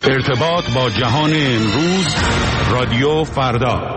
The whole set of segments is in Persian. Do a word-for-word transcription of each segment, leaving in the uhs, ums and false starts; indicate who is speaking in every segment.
Speaker 1: ارتباط با جهان امروز، رادیو فردا.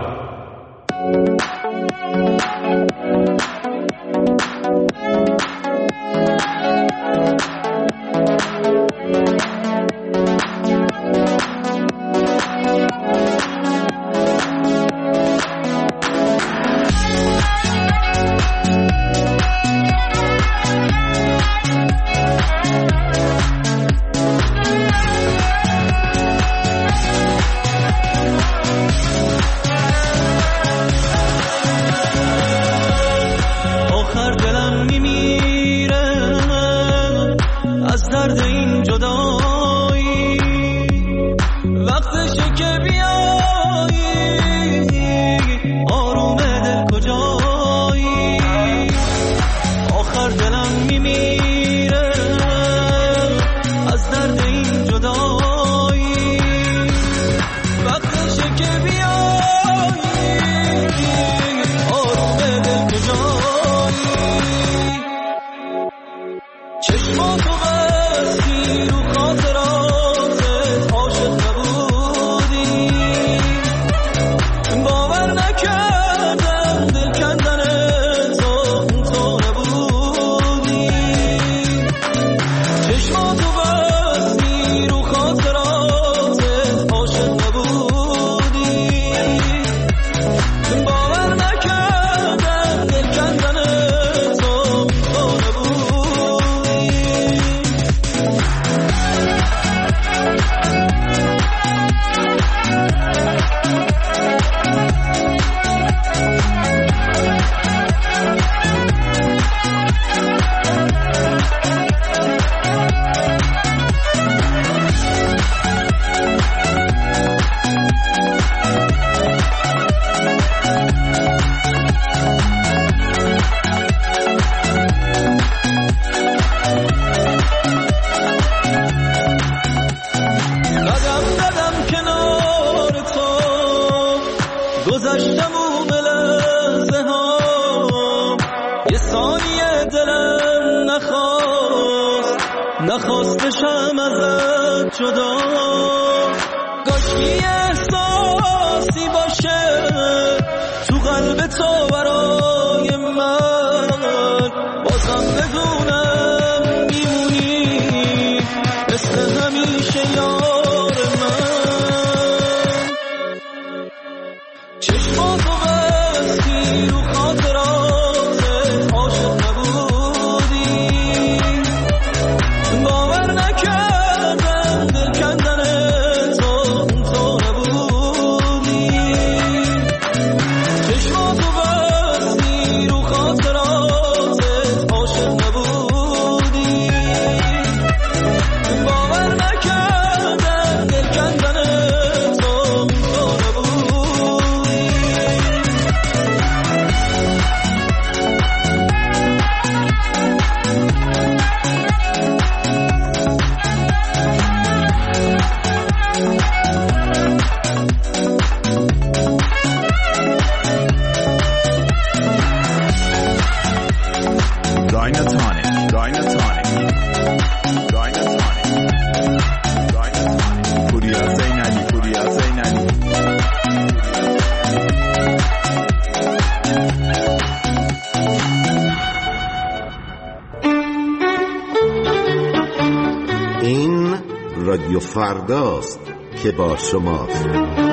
Speaker 2: رادیو فرداست که با شماست.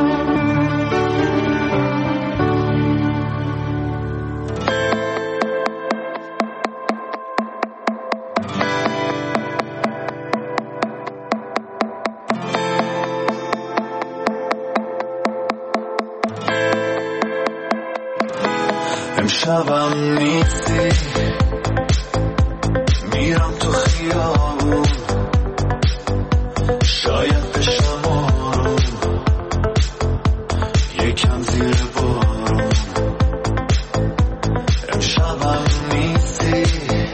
Speaker 3: امشبم نیستی میرم تو خیابون، شاید بشم آروم یکم زیر بارون. امشبم نیستی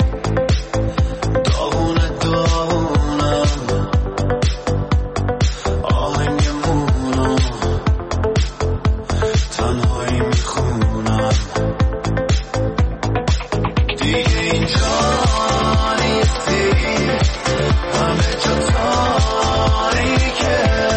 Speaker 3: داغونه داغونم، آهنگمونو تنهایی میخونم. دیگه اینجا نیستی، همه جا تاریکه،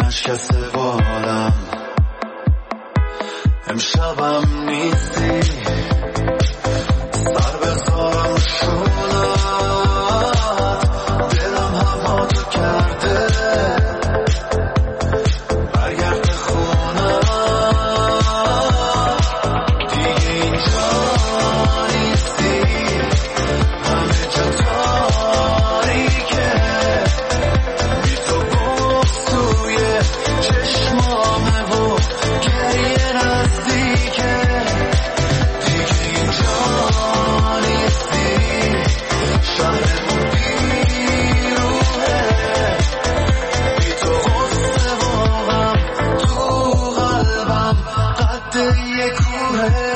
Speaker 3: نشکسته بالم امشبم نیستی سر بذارم شونت دلم هوا تو کرده برگرد خونه دیگه اینجا نیستی همه جا تاریکه بی تو بغض توی چشمامه و گریه نزدیکه دیگه اینجا نیستی شهرمون بیروحه بی تو غصه و غم تو قلبم قد یه کوهه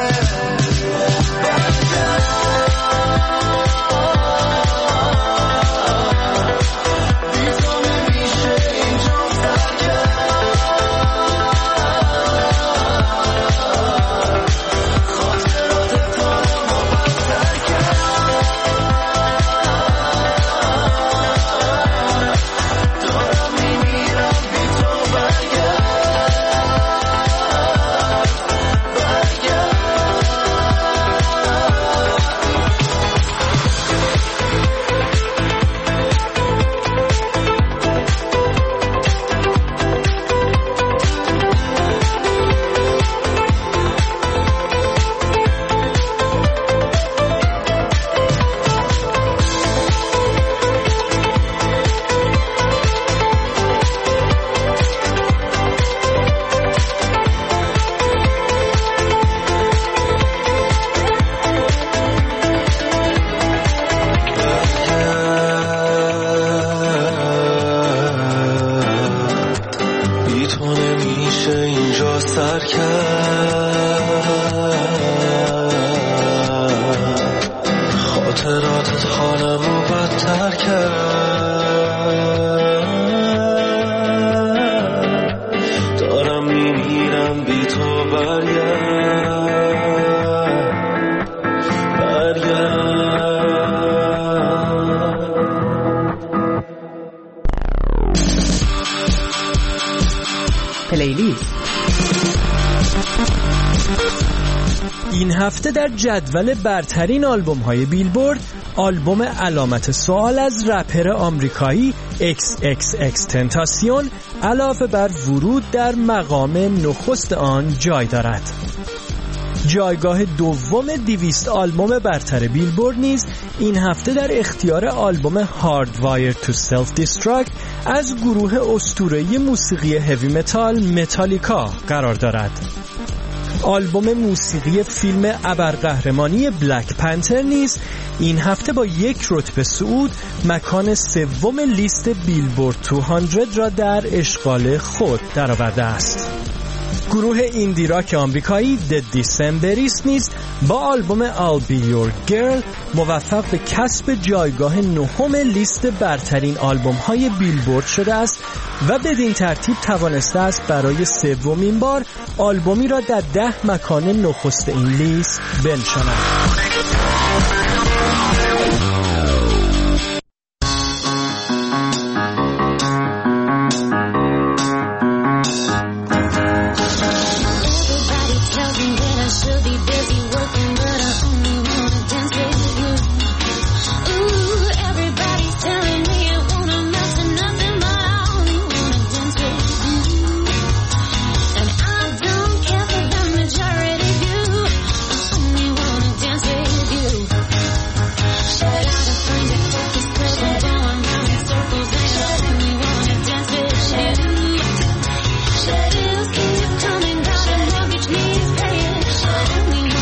Speaker 3: خاطراتت حالمو بدتر کرد دارم میمیرم بی تو برگرد برگرد
Speaker 4: پلیلیست این هفته در جدول برترین آلبوم های بیلبورد آلبوم علامت سوال از رپر آمریکایی ایکس ایکس ایکس تنتاسیون علاوه بر ورود در مقام نخست آن جای دارد. جایگاه دوم دویست آلبوم برتر بیلبورد نیز این هفته در اختیار آلبوم Hardwired to Self-Destruct از گروه اسطوره‌ای موسیقی هوی متال متالیکا قرار دارد. آلبوم موسیقی فیلم ابرقهرمانی بلک پنتر نیز این هفته با یک رتبه صعود مکان سوم لیست بیلبورد دویست را در اشغال خود درآورده است. گروه ایندی راک آمریکایی The Decemberists نیز با آلبوم I'll Be Your Girl موفق به کسب جایگاه نهم لیست برترین آلبوم های بیلبورد شده است و بدین ترتیب توانسته است برای سومین بار آلبومی را در ده مکان نخست این لیست بنشاند.
Speaker 5: Shut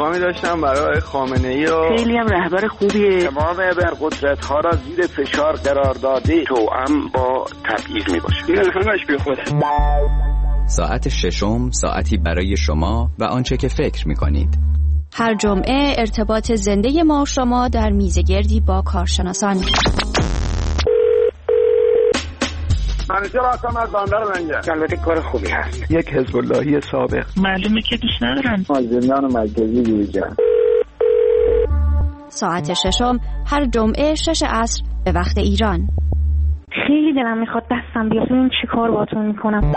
Speaker 5: پیغامی داشتم برای خامنه‌ای و
Speaker 6: خیلی هم رهبر خوبیه.
Speaker 7: تمام ابرقدرت‌ها را زیر فشار قرار داده، توأم با تبعیض میباشه. این همش بی خوده.
Speaker 8: ساعت ششم، ساعتی برای شما و آنچه که فکر می‌کنید.
Speaker 9: هر جمعه ارتباط زنده ما و شما در میزگردی با کارشناسان.
Speaker 7: منیجر هستم از بندر منجر. البته کار خوبی هست.
Speaker 5: یک حزب اللهی سابق.
Speaker 6: معلومه که دوست ندارم.
Speaker 7: از زندان مرکزی بیرون.
Speaker 9: ساعت ششم هر جمعه شش عصر به وقت ایران.
Speaker 6: خیلی دلم میخواد دستم بیاد. این چی کار باتون میکنم؟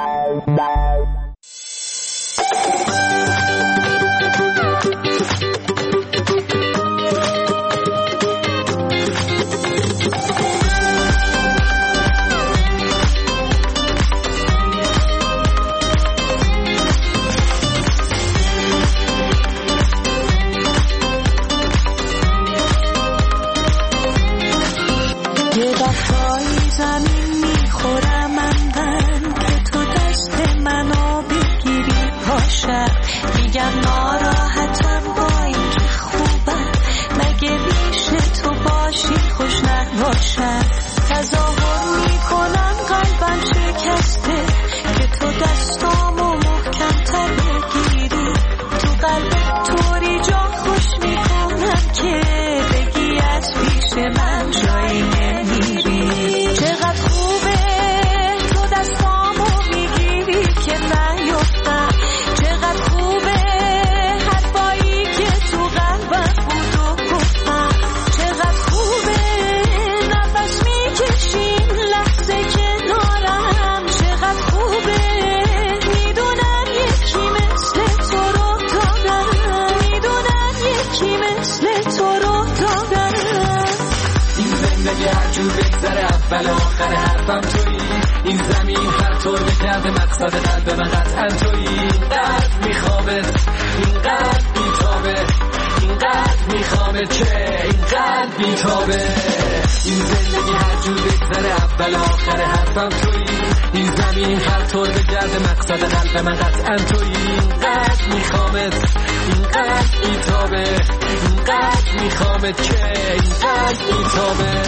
Speaker 3: یه دفعی زمین میخورم من که تو دست منو بگیری پاشم، میگم ناراحتم با این که خوبم، مگه میشه تو باشی خوش نباشم، تظاهر میکنم قلبم شکسته که تو دستامو محکم تر بگیری، تو قلبت طوری جا خوش میکنم که بگی از پیش من جایی نمیری. چقدر خوبه تو دستامو میگیری که نیفتم، چقدر خوبه حرفایی که تو قلبم بود و گفتم، چقدر خوبه نفس میکشیم لحظه کنارم، چقدر خوبه میدونم یکی مثل تو رو دارم، میدونم یکی مثل تو رو دارم.
Speaker 10: این زندگی هر جور بگذره اول و آخر حرفم تویی، این زمین هر طور بگرده مقصد قلب من قطعا تویی، اینقدر میخوامت اینقدر بیتابه، اینقدر میخوامت که اینقدر بیتابه. این زندگی هر جور بگذره اول و آخر حرفم تویی، این زمین هر طور بگرده مقصد قلب من قطعا تویی، اینقدر میخوامت اینقدر بیتابه، اینقدر میخوامت که اینقدر بیتابه.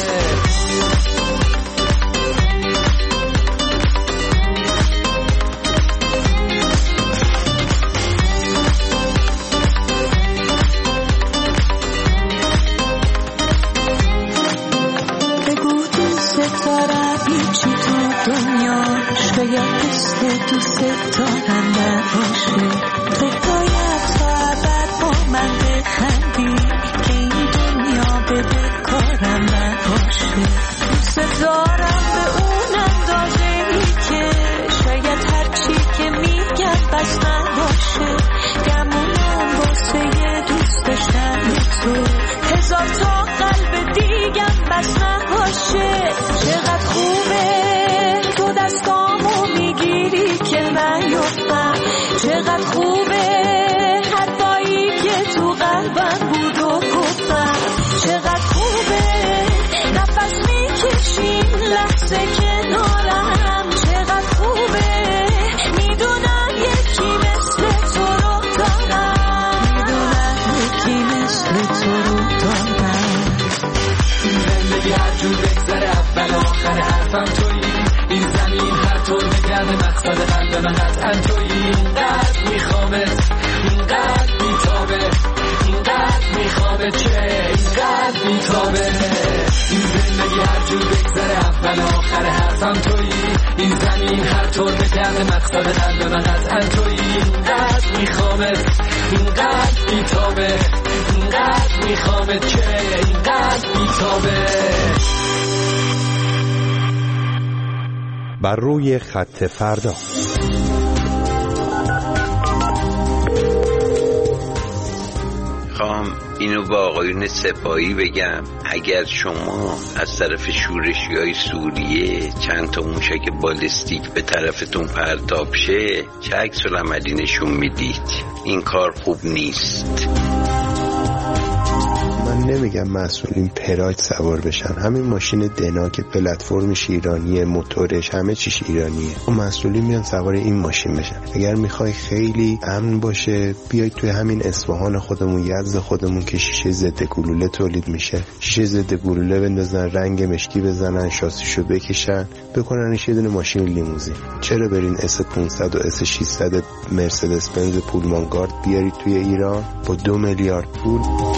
Speaker 3: هیچی تو دنیا شاید مثل دوست دارم نباشه، تو باید تا ابد با من بخندی که این دنیا به کارم نباشه، دوست دارم به اون اندازه ای که شاید هرچی که میگم بس نباشه، گمونم واسه دوست داشتن تو هزار تا قلب دیگم بس نباشه. چقدر خوبه تو دستامو میگیری که نیفتم، چقدر خوبه حرفایی که تو قلبم بود و گفتم، چقدر خوبه نفس میکشیم لحظه کنارم، چقدر خوبه میدونم یکی مثل تو رو دارم، میدونم یکی مثل تو رو دارم.
Speaker 10: این زندگی هر جور بگذره اول و آخر حرفم تویی، این زمین هر طور بگرده مقصد قلب من قطعا تویی، اینقدر میخوامت اینقدر بیتابه، اینقدر میخوامت که اینقدر بیتابه. این زندگی هر جور بگذره اول و آخر حرفم تویی، این زمین هر طور بگرده مقصد قلب من قطعا تویی، اینقدر میخوامت اینقدر بیتابه، اینقدر میخوامت که اینقدر بیتابه.
Speaker 1: بر روی خط فردا.
Speaker 11: خواهم اینو با آقایون سپاهی بگم، اگر شما از طرف شورشی‌های سوریه چند تا موشک بالستیک به طرفتون پرتاب شه، چه عکس العملی نشون میدید؟ این کار خوب نیست.
Speaker 2: من
Speaker 12: نمیگم مسئولین پراید سوار بشن. همین ماشین دنا که پلتفرمش ایرانیه، موتورش همه چیش ایرانیه، و مسئولین میان سوار این ماشین بشن. اگر میخوای خیلی امن باشه بیای توی همین اصفهان خودمون، یزد خودمون که شیشه ضد گلوله تولید میشه، شیشه ضد گلوله بندازن، رنگ مشکی بزنن، شاسیشو بکشن، بکننش یه دونه ماشین لیموزین. چرا برین اس پانصد و اس ششصد مرسدس بنز پولمانگارد بیارید توی ایران با دو میلیارد پول؟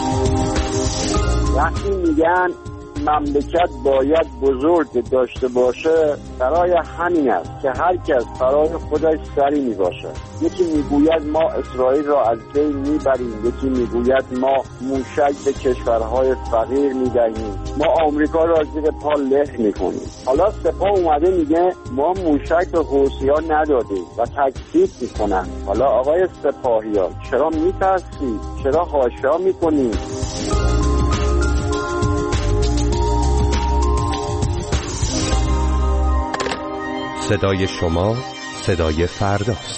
Speaker 7: وقتی میگن مملکت باید بزرگ داشته باشه، برای همین است که هر کس برای خودش سری میباشه. یکی میگوید ما اسرائیل را از بین میبریم، یکی میگوید ما موشک به کشورهای فقیر میدهیم، ما آمریکا را زیر پا له میکنیم. حالا سپاه اومده میگه ما موشک به حوثی‌ها ندادیم و تکذیب میکنن. حالا آقای سپاهیان چرا میترسید؟ چرا حاشا میکنید؟
Speaker 13: صدای شما صدای فرداست.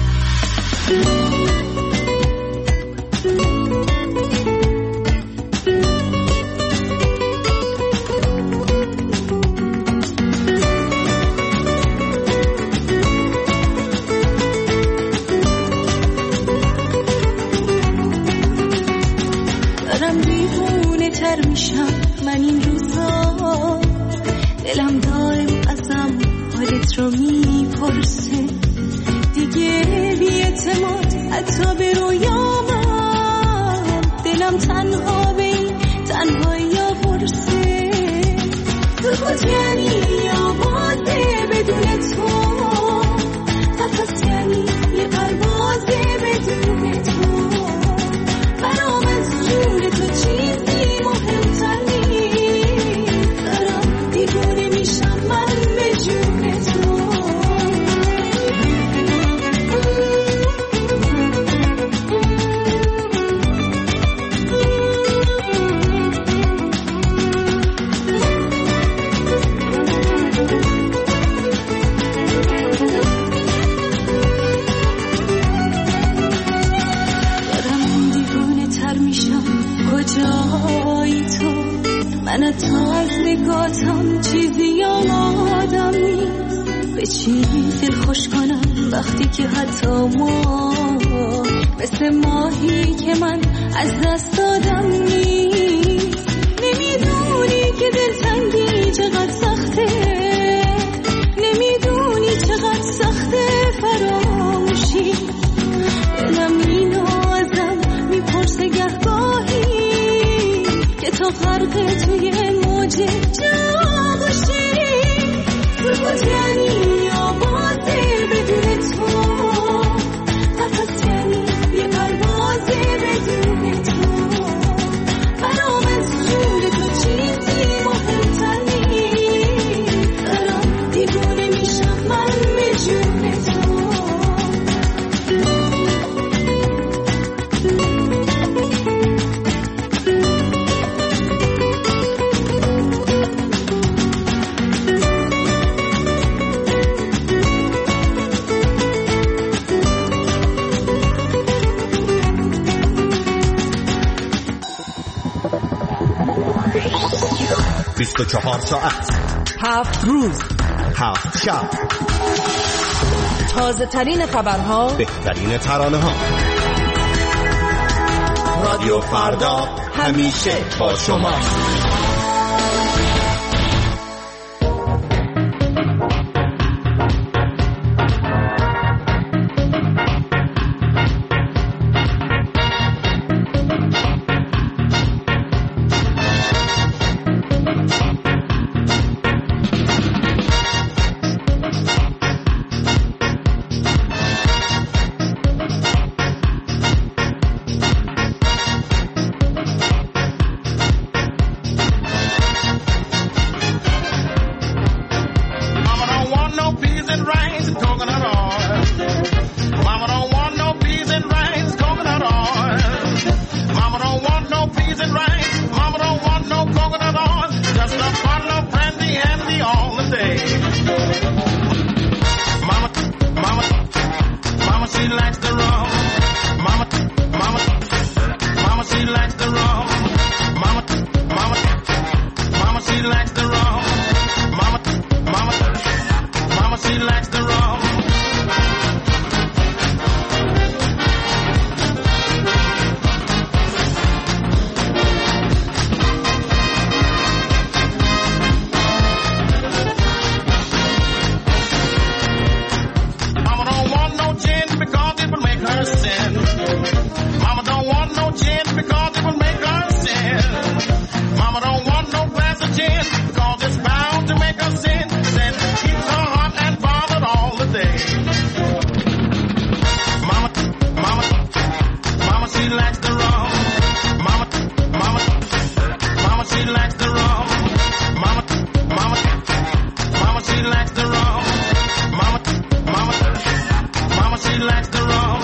Speaker 3: دارم دیوونه تر میشم من این روزا، دلم دائم ازم حالت رو میپرسه، دیگه بی‌اعتماد حتی به رویامم، دلم تنها به این تنهایی ها برسه. سکوت یعنی آوازه بدون تو، نفس یعنی یه پروازه بدون تو، برام از جون تو چیزی مهمتر نیست. دارم دیوونه میشم من به جون تو. کجایی تو؟ من تا از نگاتم چیزی یادم نیست. به چی دل خوش کنم وقتی که حتی ما مثل ماهی که من از دست دادم نیست. نمیدونی که دلتنگی چقدر سخته، نمیدونی چقدر سخته فراموشی. دلم اینو ازم میپرسه گهگاهی که تو غرق توی موج جاغشی. سکوت یعنی آوازه بدون تو، نفس یعنی یه پروازه بدون تو، برام از جون تو چیزی مهمتر نیست. دارم دیوونه میشم من به جون تو.
Speaker 2: بیست و چهار ساعت،
Speaker 14: هفت روز،
Speaker 2: هفت شب،
Speaker 14: تازه ترین خبرها،
Speaker 2: بهترین ترانه ها. رادیو فردا همیشه با شما.
Speaker 15: Mama, mama, mama, she likes the rum. Mama
Speaker 10: Mama, mama, she likes the rum. Mama, mama, mama, she likes the rum. Mama don't want no gin because it will make her sin. Mama don't want no gin because it will make her sin. Mama don't want no glass of gin because it's bound to make her sin. Then it keeps her hot and bothered all the day. Mama, mama, mama, she likes the rum. Mama, mama, mama, she likes the rum. Mama, mama, mama, she likes the rum. Mama, mama, mama, she likes the rum.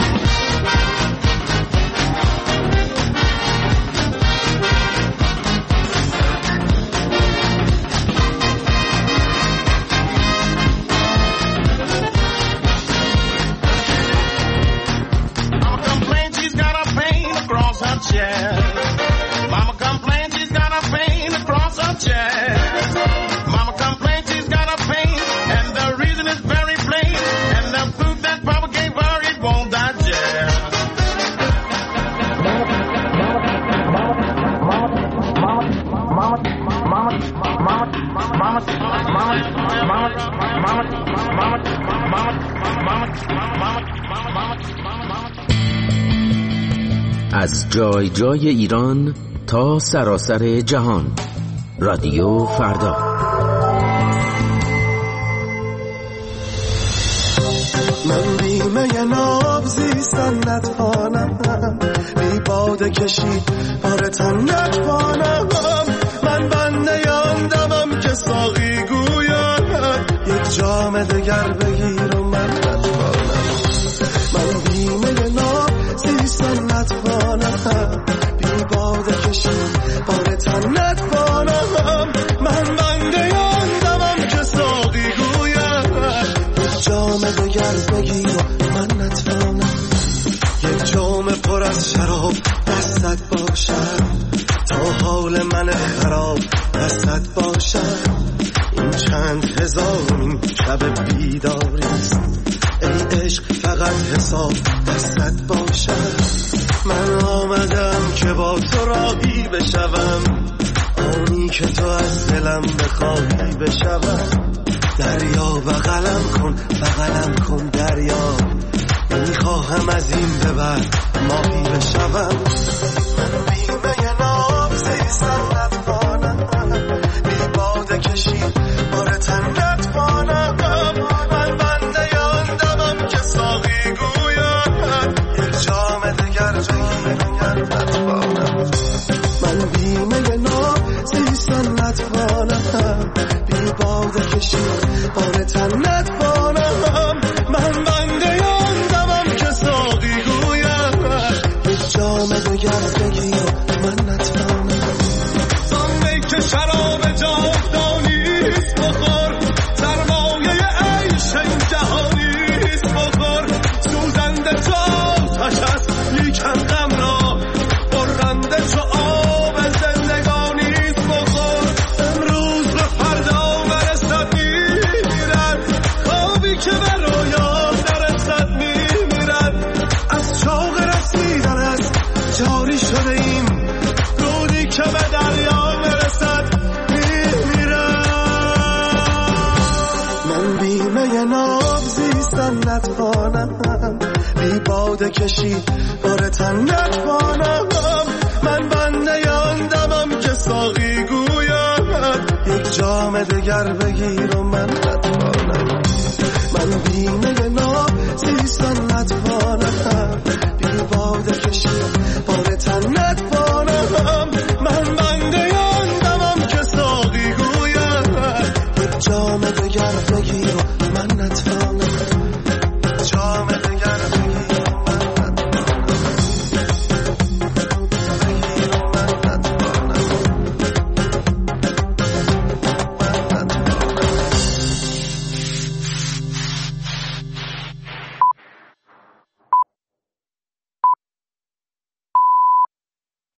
Speaker 10: Mama complains she's got a pain across her chest. Mama complains she's got a pain across her chest. Mama complains she's got a pain, and the reason is very plain. And the food that Papa gave her, it won't digest.
Speaker 15: از جای جای ایران تا سراسر جهان، رادیو فردا.
Speaker 16: من بیمه ناب زیستن نتوانم، بی باده کشید بارتن نتوانم. من بنده آندمم که ساقی گوید یک جام دگر بگیر و من نتوانم. من بیمه ناب زیستن نتوانم، بی باده کشید بارتن نتوانم. من بنده آندمم که ساقی گوید یک جام دگر بگیر و من نتوانم. یک جام پر از شراب دستت باشد تا حال من خراب دستت باشد. این چند هزارمین شب بیداریست، ای عشق فقط حساب دستت باشد. من آمدم که با تو راهی بشوم، آنی که تو از دلم بخواهی بشوم. دریا بغلم کن بغلم کن دریا، میخواهم از این به بعد ماهی بشوم. من بیمه ناب زیستن نتوانم، بی باده کشید بارتن نتوانم. من بنده آندمم که ساقی گوید یک جام دگر بگیر نتوانم. من بیمه ناب زیستن نتوانم، بی باده کشید بارتن نتوانم. من بنده آندمم که ساقی گوید یک جام دگر بگیر من نتوانم. آن که شراب جاودانیست بخور، سرمایه عیش این جهانیست بخور. سوزنده چو آتش است لیکن غم را، برنده چو آب زندگانیست بخور. امروز به فردا برسد میمیرد، خوابی که به رویا نرسد میمیرد. از چاق رسیدن است جاری شده ایم، رودی که به دریا برسد میمیرد. من بیمه ناب زیستن نتوانم، بی باده کشید بارتن نتوانم. من بنده آندمم که ساقی گوید یک جام دگر بگیر و من نتوانم. من بیمه ناب زیستن نتوانم، بی باده کشید بارتن نتوانم.